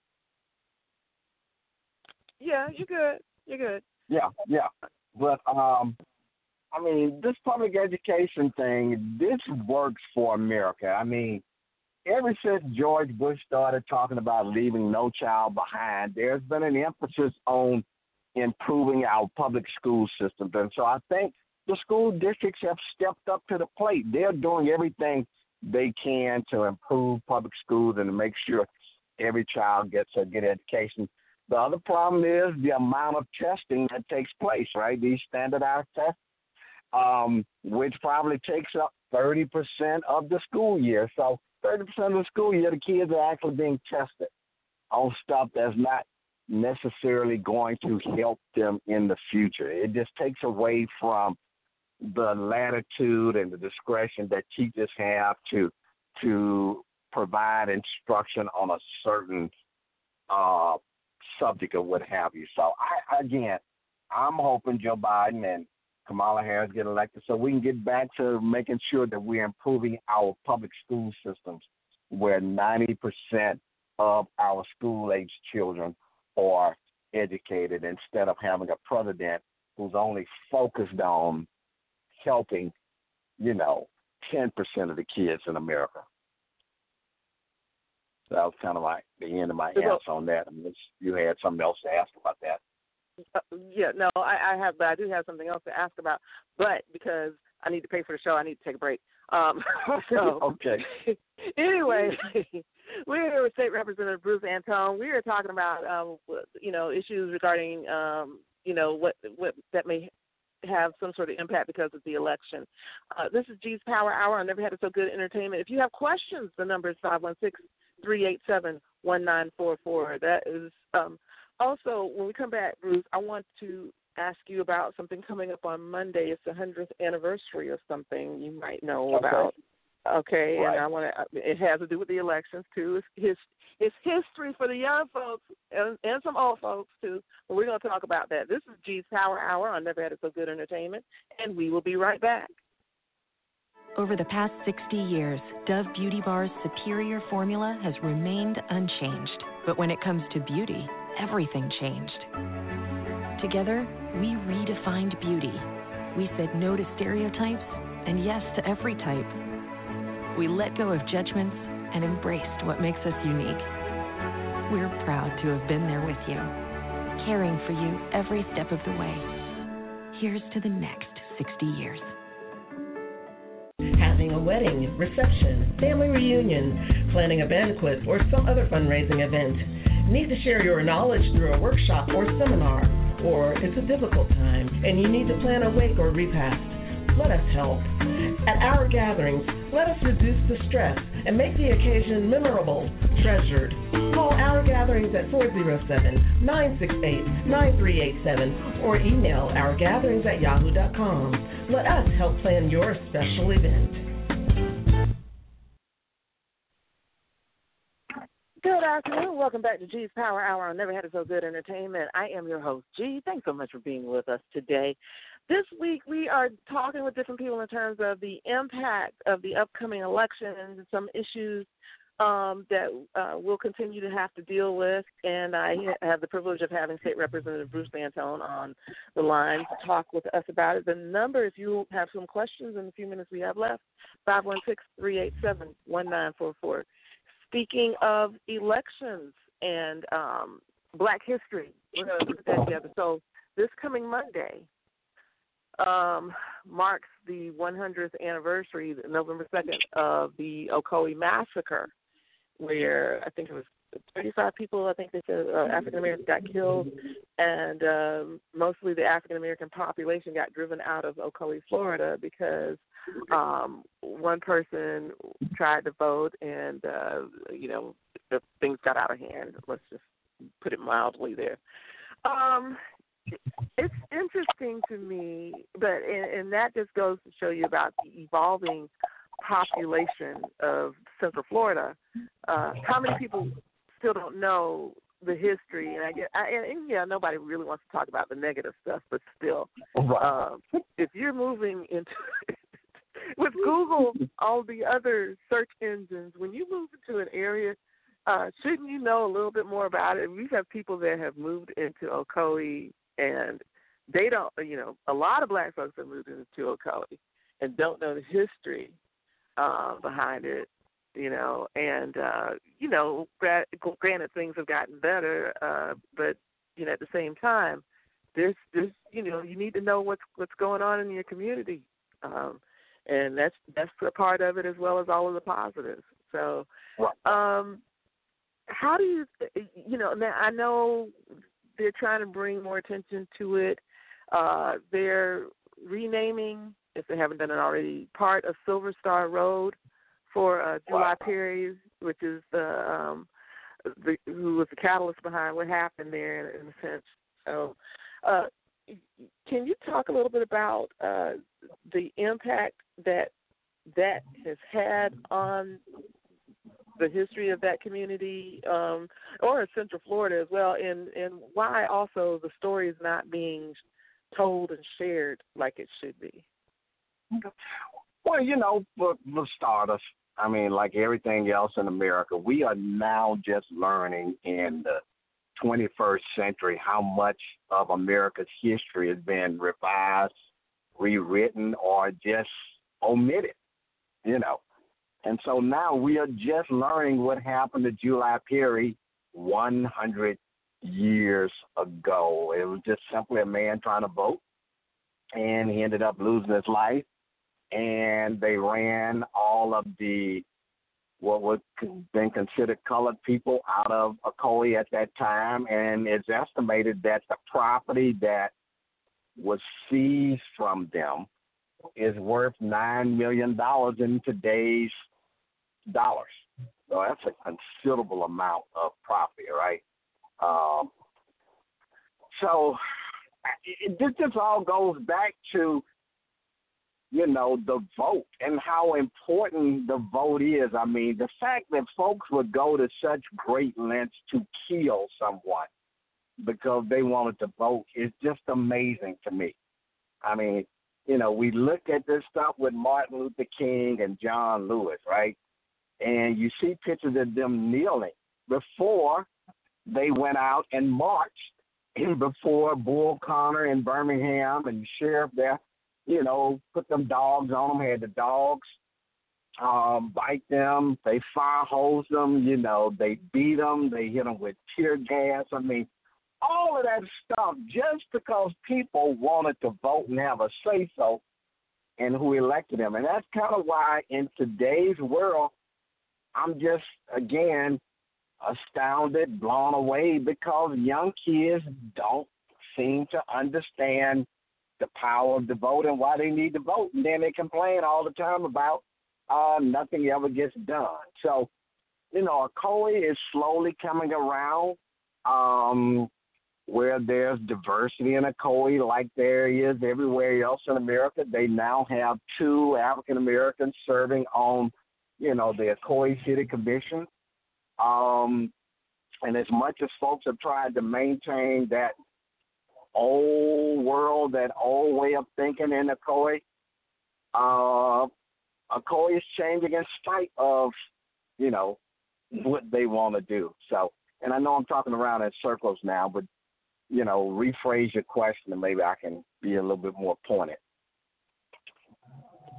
Yeah, you're good. You're good. Yeah, yeah. But, um, I mean, this public education thing, this works for America. I mean, ever since George Bush started talking about leaving no child behind, there's been an emphasis on improving our public school systems. And so I think the school districts have stepped up to the plate. They're doing everything they can to improve public schools and to make sure every child gets a good education. The other problem is the amount of testing that takes place, right? These standardized tests, um, which probably takes up thirty percent of the school year. So thirty percent of the school year, the kids are actually being tested on stuff that's not necessarily going to help them in the future. It just takes away from the latitude and the discretion that teachers have to to provide instruction on a certain uh subject or what have you. So, I again, I'm hoping Joe Biden and Kamala Harris get elected so we can get back to making sure that we're improving our public school systems where ninety percent of our school-age children are educated instead of having a president who's only focused on helping, you know, ten percent of the kids in America. So that was kind of like the end of my answer on that. I mean, you had something else to ask about that. Uh, yeah, no, I, I have, but I do have something else to ask about. But because I need to pay for the show, I need to take a break. Um, so, okay. Anyway, we're here with State Representative Bruce Antone. We are talking about, um, you know, issues regarding, um, you know, what what that may have some sort of impact because of the election. Uh, this is G's Power Hour. I never had it so good entertainment. If you have questions, the number is five one six, three eight seven, one nine four four. That is um, also, when we come back, Bruce, I want to ask you about something coming up on Monday. It's the hundredth anniversary of something you might know okay. about. Okay, right. and I want to. It has to do with the elections too. It's his, it's history for the young folks and, and some old folks too. But we're going to talk about that. This is G's Power Hour on Never Had It So Good Entertainment, and we will be right back. Over the past sixty years, Dove Beauty Bar's superior formula has remained unchanged. But when it comes to beauty, everything changed. Together, we redefined beauty. We said no to stereotypes and yes to every type. We let go of judgments and embraced what makes us unique. We're proud to have been there with you, caring for you every step of the way. Here's to the next sixty years. Having a wedding, reception, family reunion, planning a banquet, or some other fundraising event. Need to share your knowledge through a workshop or seminar, or it's a difficult time and you need to plan a wake or repast. Let us help. At our gatherings, let us reduce the stress and make the occasion memorable, treasured. Call our gatherings at four oh seven, nine six eight, nine three eight seven or email ourgatherings at yahoo dot com. Let us help plan your special event. Good afternoon. Welcome back to G's Power Hour on Never Had It So Good Entertainment. I am your host, G. Thanks so much for being with us today. This week we are talking with different people in terms of the impact of the upcoming election and some issues um, that uh, we'll continue to have to deal with. And I have the privilege of having State Representative Bruce Antone on the line to talk with us about it. The number, if you have some questions in the few minutes we have left, five one six, three eight seven, one nine four four. Speaking of elections and um, Black history, we're going to put that together. So this coming Monday um, marks the one hundredth anniversary, November second, of the Ocoee Massacre, where I think it was thirty-five people, I think they said, uh, African Americans got killed, and um, mostly the African American population got driven out of Ocoee, Florida, because um, one person tried to vote, and uh, you know, the things got out of hand. Let's just put it mildly there. Um, it's interesting to me, but and, and that just goes to show you about the evolving population of Central Florida. Uh, how many people still don't know the history? And I get, I, and, and yeah, nobody really wants to talk about the negative stuff, but still, um, if you're moving into with Google, all the other search engines, when you move into an area, uh, shouldn't you know a little bit more about it? We have people that have moved into Ocoee, and they don't, you know, a lot of black folks have moved into Ocoee and don't know the history uh, behind it, you know, and, uh, you know, granted, things have gotten better, uh, but, you know, at the same time, there's, there's, you know, you need to know what's what's going on in your community, um, and that's that's a part of it as well as all of the positives. So, um, how do you, you know, now I know they're trying to bring more attention to it. Uh, they're renaming, if they haven't done it already, part of Silver Star Road for uh, July wow. Perry, which is the, um, the who was the catalyst behind what happened there, in, in a sense. So, uh, can you talk a little bit about uh, the impact that that has had on the history of that community, um, or Central Florida as well, and, and why also the story is not being told and shared like it should be? Well, you know, for, for starters, I mean, like everything else in America, we are now just learning in the twenty-first century how much of America's history has been revised, rewritten, or just omitted, you know. And so now we are just learning what happened to July Perry one hundred years ago. It was just simply a man trying to vote, and he ended up losing his life. And they ran all of the what would been considered colored people out of Ocoee at that time, and it's estimated that the property that was seized from them is worth nine million dollars in today's dollars. So that's a considerable amount of property, right? Um, so it, this just all goes back to, you know, the vote and how important the vote is. I mean, the fact that folks would go to such great lengths to kill someone because they wanted to vote is just amazing to me. I mean, you know, we look at this stuff with Martin Luther King and John Lewis, right? And you see pictures of them kneeling before they went out and marched, and before Bull Connor in Birmingham and the sheriff there, you know, put them dogs on them, had the dogs um, bite them, they fire hose them, you know, they beat them, they hit them with tear gas. I mean, all of that stuff just because people wanted to vote and have a say-so in who elected them. And that's kind of why in today's world, I'm just, again, astounded, blown away, because young kids don't seem to understand the power of the vote and why they need to vote. And then they complain all the time about uh, nothing ever gets done. So, you know, Ocoee is slowly coming around um, where there's diversity in Ocoee like there is everywhere else in America. They now have two African-Americans serving on, you know, the Ocoee City Commission. Um, and as much as folks have tried to maintain that old world, that old way of thinking in Ocoee, uh, Ocoee is changing in spite of, you know, what they want to do. So, and I know I'm talking around in circles now, but, you know, rephrase your question and maybe I can be a little bit more pointed.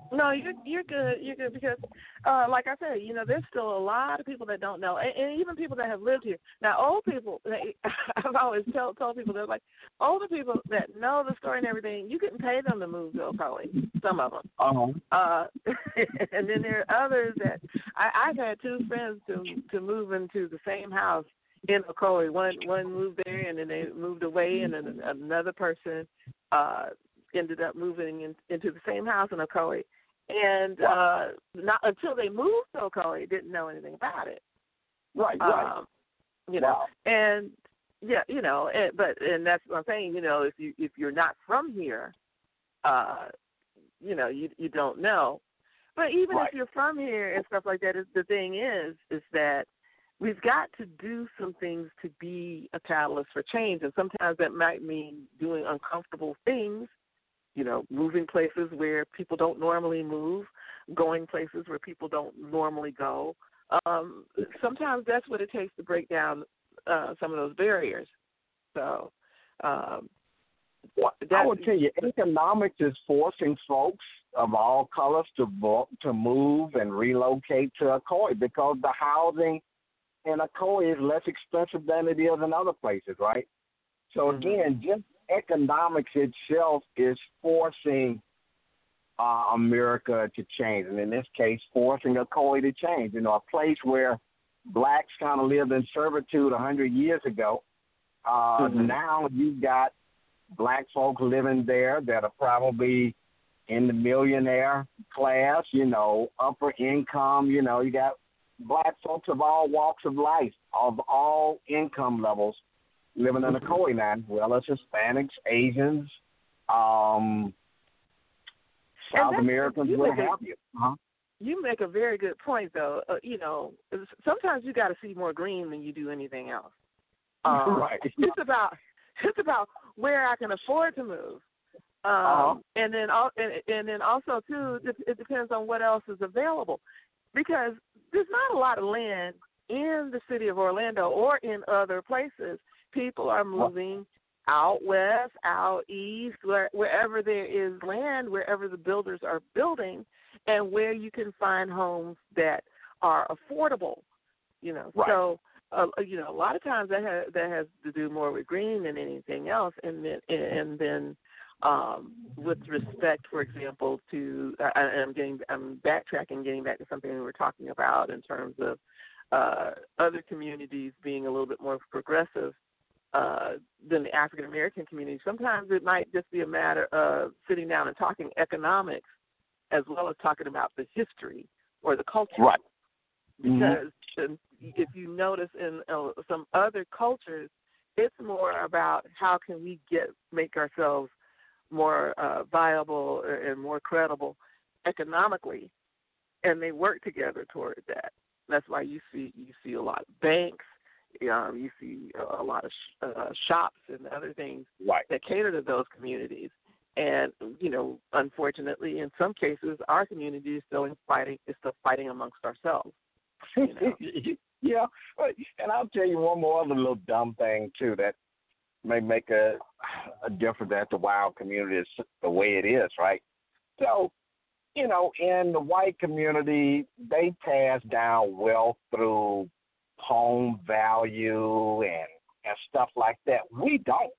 No, you're you're good. You're good because, uh, like I said, you know, there's still a lot of people that don't know, and, and even people that have lived here. Now, old people, they, I've always told told people they're like older people that know the story and everything. You couldn't pay them to move to Ocoee. Some of them. Uh-huh. Uh, and then there are others that I, I've had two friends to to move into the same house in Ocoee. One one moved there, and then they moved away, and then another person uh, ended up moving in, into the same house in Ocoee. And uh, not until they moved to Ocoee, didn't know anything about it. Right, right. Um, you know, Wow. and yeah, you know, and, but and that's what I'm saying. You know, if you if you're not from here, uh, you know, you you don't know. But even Right. if you're from here and stuff like that, is the thing is is that we've got to do some things to be a catalyst for change, and sometimes that might mean doing uncomfortable things. You know, moving places where people don't normally move, going places where people don't normally go. Um, sometimes that's what it takes to break down uh, some of those barriers. So, um, Well, I will tell you, economics is forcing folks of all colors to bo- to move and relocate to Ocoee because the housing in Ocoee is less expensive than it is in other places, right? So again, just economics itself is forcing uh, America to change, and in this case, forcing Ocoee to change. You know, a place where blacks kind of lived in servitude a hundred years ago. Uh, mm-hmm. Now you've got black folks living there that are probably in the millionaire class. You know, upper income. You know, you got black folks of all walks of life, of all income levels, living in Ocoee now, as well as Hispanics, Asians, um, South Americans, what have you. Uh-huh. You make a very good point, though. Uh, you know, sometimes you got to see more green than you do anything else. Um, right. It's about it's about where I can afford to move, um, uh-huh. and then al- and, and then also too, it depends on what else is available, because there's not a lot of land in the city of Orlando or in other places. People are moving out west, out east, where, wherever there is land, wherever the builders are building, and where you can find homes that are affordable. You know, right. so uh, you know, a lot of times that has, that has to do more with green than anything else, and then and then um, with respect, for example, to I, I'm getting I'm backtracking, getting back to something we were talking about in terms of uh, other communities being a little bit more progressive uh, than the African American community. Sometimes it might just be a matter of sitting down and talking economics as well as talking about the history or the culture. Right. Because mm-hmm. if you notice in uh, some other cultures, it's more about how can we get make ourselves more uh, viable and more credible economically, and they work together toward that. That's why you see you see a lot of banks, um, you see a lot of sh- uh, shops and other things right. that cater to those communities. And you know, unfortunately, in some cases, our community is still fighting is still fighting amongst ourselves. You know? Yeah, and I'll tell you one more other little dumb thing too that may make a a difference as to why our community is the way it is, right? So, you know, in the white community, they pass down wealth through home value and, and stuff like that. We don't.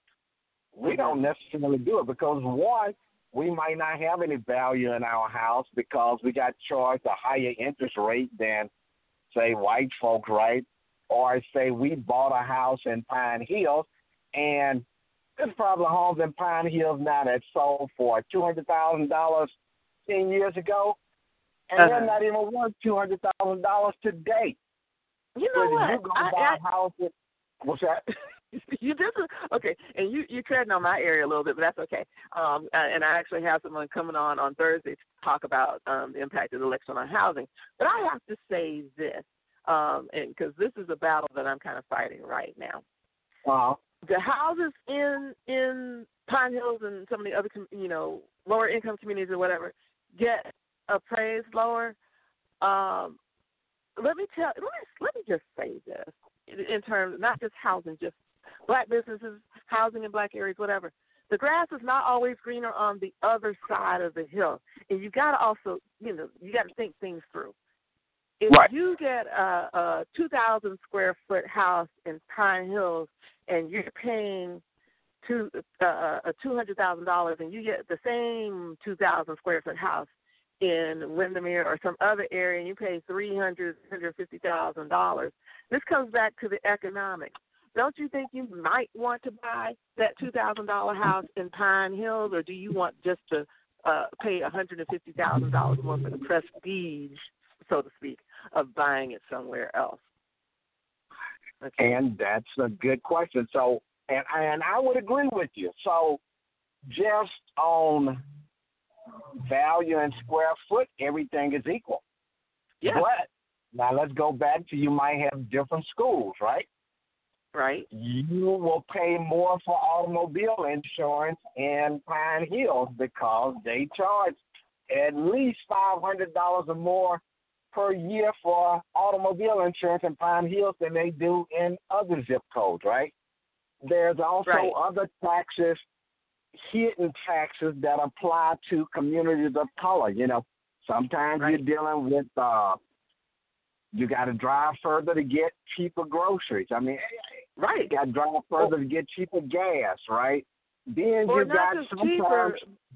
We don't necessarily do it because, one, we might not have any value in our house because we got charged a higher interest rate than, say, white folks, right? Or say we bought a house in Pine Hills, and there's probably homes in Pine Hills now that sold for two hundred thousand dollars ten years ago, and uh-huh. they're not even worth two hundred thousand dollars today. You know so what? You go I, buy I, a house with, what's that? You just okay, and you you treading on my area a little bit, but that's okay. Um, and I actually have someone coming on on Thursday to talk about um, the impact of the election on housing. But I have to say this, um, and because this is a battle that I'm kind of fighting right now. Uh-huh. The houses in in Pine Hills and some of the other, you know, lower income communities or whatever get appraised lower. Um, let me tell, let me let me just say this in terms of not just housing, just black businesses, housing in black areas, whatever. the grass is not always greener on the other side of the hill. And you got to also, you know, you got to think things through. If Right. you get a, a two thousand square foot house in Pine Hills and you're paying two, uh, a two hundred thousand dollars, and you get the same two thousand square foot house in Windermere or some other area, and you pay three hundred thousand dollars, three hundred fifty thousand dollars, this comes back to the economics. Don't you think you might want to buy that two thousand dollars house in Pine Hills, or do you want just to uh, pay one hundred fifty thousand dollars more for the prestige, so to speak, of buying it somewhere else? Okay. And that's a good question. So, and and I would agree with you. So, just on value and square foot, everything is equal. Yeah. But now let's go back to you might have different schools, right? Right. You will pay more for automobile insurance in Pine Hills because they charge at least five hundred dollars or more per year for automobile insurance in Pine Hills than they do in other zip codes, right? There's also Right. other taxes, hidden taxes that apply to communities of color. You know, sometimes Right. you're dealing with, uh, you got to drive further to get cheaper groceries. I mean, Right. you got to drive further to get cheaper gas, right? Then Or you not got just sometimes, cheaper,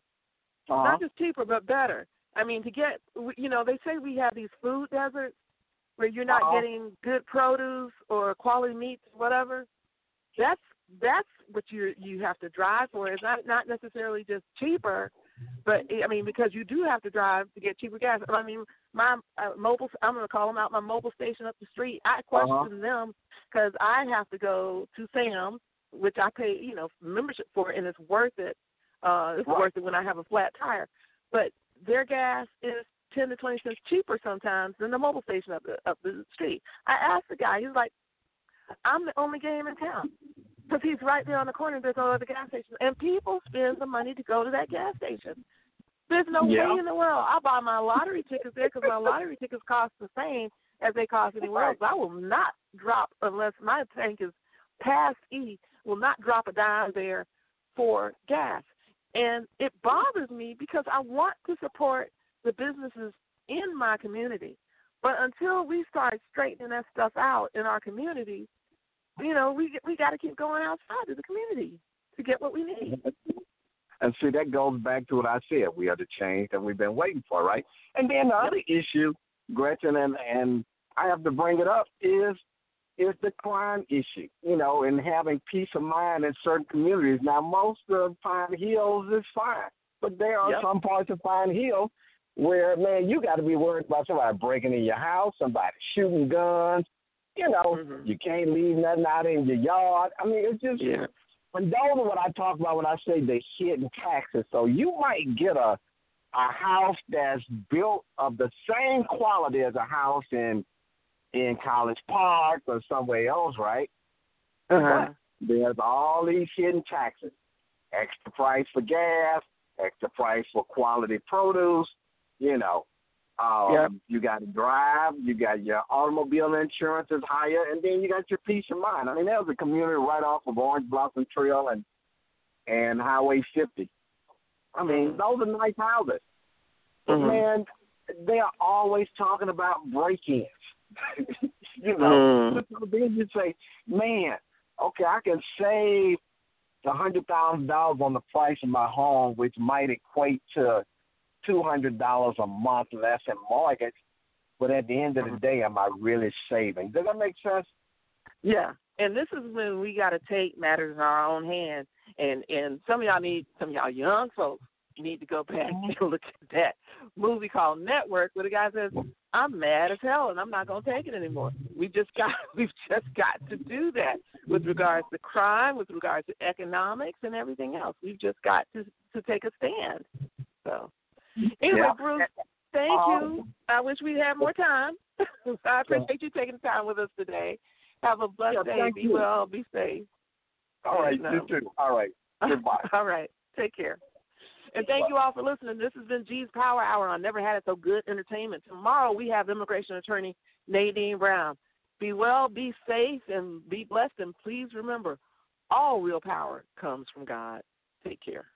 uh not just cheaper, but better. I mean, to get, you know, they say we have these food deserts where you're not Uh-huh. getting good produce or quality meats, whatever. That's that's what you you have to drive for. It's not not necessarily just cheaper, but I mean because you do have to drive to get cheaper gas. I mean, my uh, mobile, I'm going to call them out. My mobile station up the street. I question Uh-huh. them because I have to go to Sam's, which I pay, you know, membership for, and it's worth it. Uh, it's Right. worth it when I have a flat tire. But their gas is ten to twenty cents cheaper sometimes than the mobile station up the up the street. I asked the guy. He's like, "I'm the only game in town," because he's right there on the corner. There's no other gas station, and people spend the money to go to that gas station. There's no Yeah. way in the world I buy my lottery tickets there because my lottery tickets cost the same as they cost anywhere else. I will not drop unless my tank is past E. Will not drop a dime there for gas. And it bothers me because I want to support the businesses in my community. But until we start straightening that stuff out in our community, you know, we we got to keep going outside of the community to get what we need. And see, that goes back to what I said. We are the change that we've been waiting for, right? And then the other issue, Gretchen, and, and I have to bring it up, is is the crime issue, you know, and having peace of mind in certain communities. Now, most of Pine Hills is fine, but there are Yep. some parts of Pine Hills where, man, you got to be worried about somebody breaking in your house, somebody shooting guns. You know, Mhm. you can't leave nothing out in your yard. I mean, it's just, Yeah. and those are what I talk about when I say the hidden taxes. So you might get a a house that's built of the same quality as a house in in College Park or somewhere else, right? Uh-huh. But there's all these hidden taxes. Extra price for gas, extra price for quality produce, you know. Um, Yep. You got to drive, you got your automobile insurance is higher, and then you got your peace of mind. I mean, there's a community right off of Orange Blossom Trail and and Highway fifty. I mean, Mhm. those are nice houses. But, Mhm. man, they are always talking about break-ins. you know, Mhm. so then you say, man, okay, I can save one hundred thousand dollars on the price of my home, which might equate to two hundred dollars a month less in mortgage. But at the end of the day, am I really saving? Does that make sense? Yeah, and this is when we got to take matters in our own hands. And and some of y'all need, some of y'all young folks need to go back and look at that movie called Network, where the guy says, "I'm mad as hell, and I'm not going to take it anymore." We just got, we've just got to do that with regards to crime, with regards to economics, and everything else. We've just got to to take a stand. So, anyway, Yeah. Bruce, thank Um, you. I wish we had more time. I appreciate you taking the time with us today. Have a blessed Yeah, day. thank Be you. well. Be safe. All right, No. you too. All right, goodbye. All right. Take care. And thank you all for listening. This has been G's Power Hour on Never Had It So Good Entertainment. Tomorrow we have immigration attorney Nadine Brown. Be well, be safe, and be blessed. And please remember, all real power comes from God. Take care.